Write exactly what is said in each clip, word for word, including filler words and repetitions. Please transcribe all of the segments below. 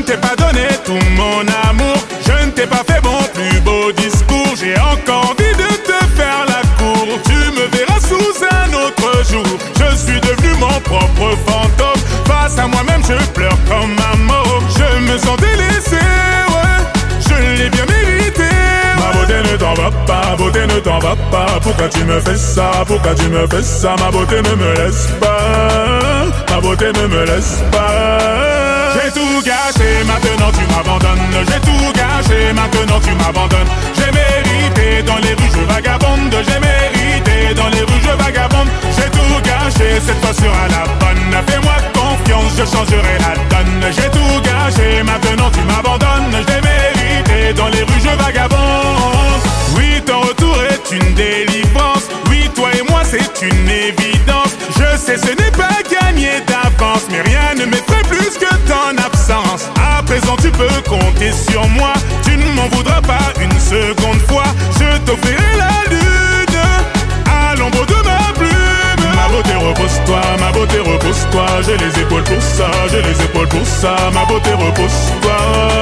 t'ai pas donné tout mon amour, je ne t'ai pas fait mon plus beau discours. J'ai encore envie de te faire la cour, tu me verras sous un autre jour. Je suis devenu mon propre fantôme, face à moi-même je pleure comme un môme. Je me sens délaissé, ouais, je l'ai bien mérité. Ma beauté ne t'en va pas, beauté ne t'en va pas. Pourquoi tu me fais ça, pourquoi tu me fais ça? Ma beauté ne me laisse pas, ma beauté ne me laisse pas. J'ai tout gâché, maintenant tu m'abandonnes. J'ai tout gâché, maintenant tu m'abandonnes. J'ai mérité, dans les rues je vagabonde. J'ai mérité, dans les rues je vagabonde. J'ai tout gâché, cette fois sera la bonne. Fais-moi confiance, je changerai la donne. J'ai tout gâché, maintenant tu m'abandonnes. J'ai mérité, dans les rues je vagabonde. Oui, ton retour est une délivrance. Oui, toi et moi c'est une évidence. Je sais ce n'est pas gagné d'avance, mais rien ne m'effraie plus que ton absence. À présent tu peux compter sur moi, tu ne m'en voudras pas une seconde fois. Je t'offrirai la lune à l'ombre de ma plume. Ma beauté repose-toi, ma beauté repose-toi. J'ai les épaules pour ça, j'ai les épaules pour ça. Ma beauté repose-toi,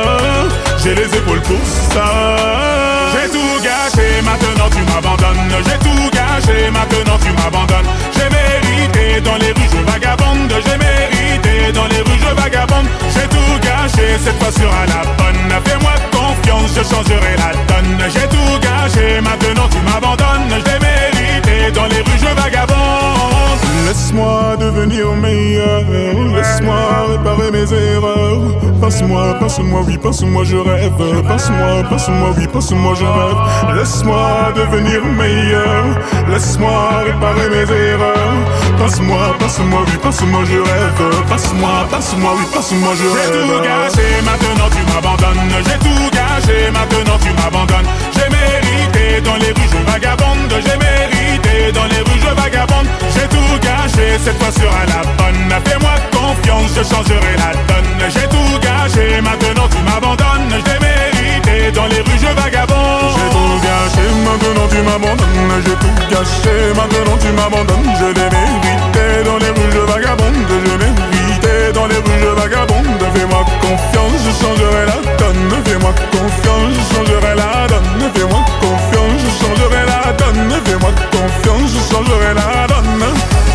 j'ai les épaules pour ça. J'ai tout gâché, maintenant tu m'abandonnes. J'ai tout gâché, maintenant tu m'abandonnes. J'ai mérité, dans les rues je vagabonde. J'ai mérité, dans les rues je vagabonde. J'ai tout gâché, cette fois sera la bonne. Fais-moi confiance, je changerai la donne. J'ai tout gâché, maintenant tu m'abandonnes. J'ai mérité, dans les rues je vagabonde. Laisse-moi devenir meilleur, laisse-moi réparer mes erreurs. Passe-moi, passe-moi, oui, passe-moi, je rêve. Passe-moi, passe-moi, oui, passe-moi, je rêve. Laisse-moi devenir meilleur, laisse-moi réparer mes erreurs. Passe-moi, passe-moi, oui, passe-moi, je rêve. Passe-moi, passe-moi, oui, passe-moi, je rêve. J'ai tout gâché, maintenant tu m'abandonnes. J'ai tout gâché, maintenant tu m'abandonnes. J'ai mérité, dans les rues je vagabonde. J'ai mérité, dans les rues je vagabonde. J'ai tout gâché, cette fois sera la bonne. Fais-moi confiance, je changerai la donne. J'ai tout gâché, maintenant tu m'abandonnes. J'ai mérité, dans les rues je vagabonde. J'ai tout gâché, maintenant tu m'abandonnes. J'ai tout gâché, maintenant tu m'abandonnes. Je l'ai mérité, dans les rues je vagabonde. Je l'ai mérité, dans les rues je vagabonde. Fais-moi confiance, je changerai la donne. Fais-moi confiance, je changerai la donne. Fais-moi confiance, je changerai la donne. Fais-moi confiance, je changerai la donne.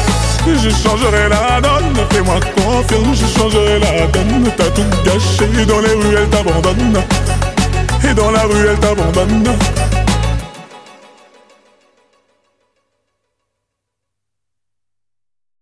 Je changerai la donne, fais-moi confiance, je changerai la donne. T'as tout gâché, dans les rues elle t'abandonne, et dans la rue elle t'abandonne.